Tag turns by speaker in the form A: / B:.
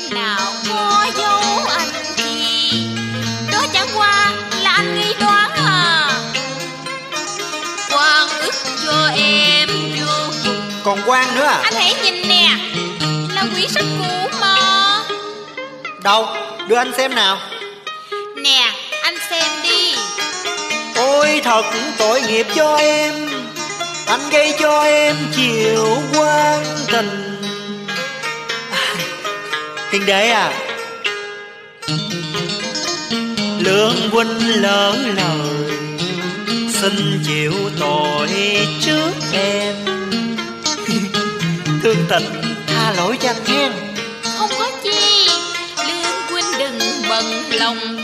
A: nào có dấu anh gì, đó chẳng qua là anh nghi đoán à. Quan ức cho em vô cùng.
B: Còn quan nữa à?
A: Anh hãy nhìn nè, là quyển sách cũ mà.
B: Đâu, đưa anh xem nào.
A: Nè, anh xem đi.
B: Ôi thật tội nghiệp cho em, anh gây cho em chiều quan tình. Hiền đệ à, Lương huynh lỡ lời, xin chịu tội trước em. Thương tình tha lỗi cho anh hen.
A: Không có chi, Lương huynh đừng bận lòng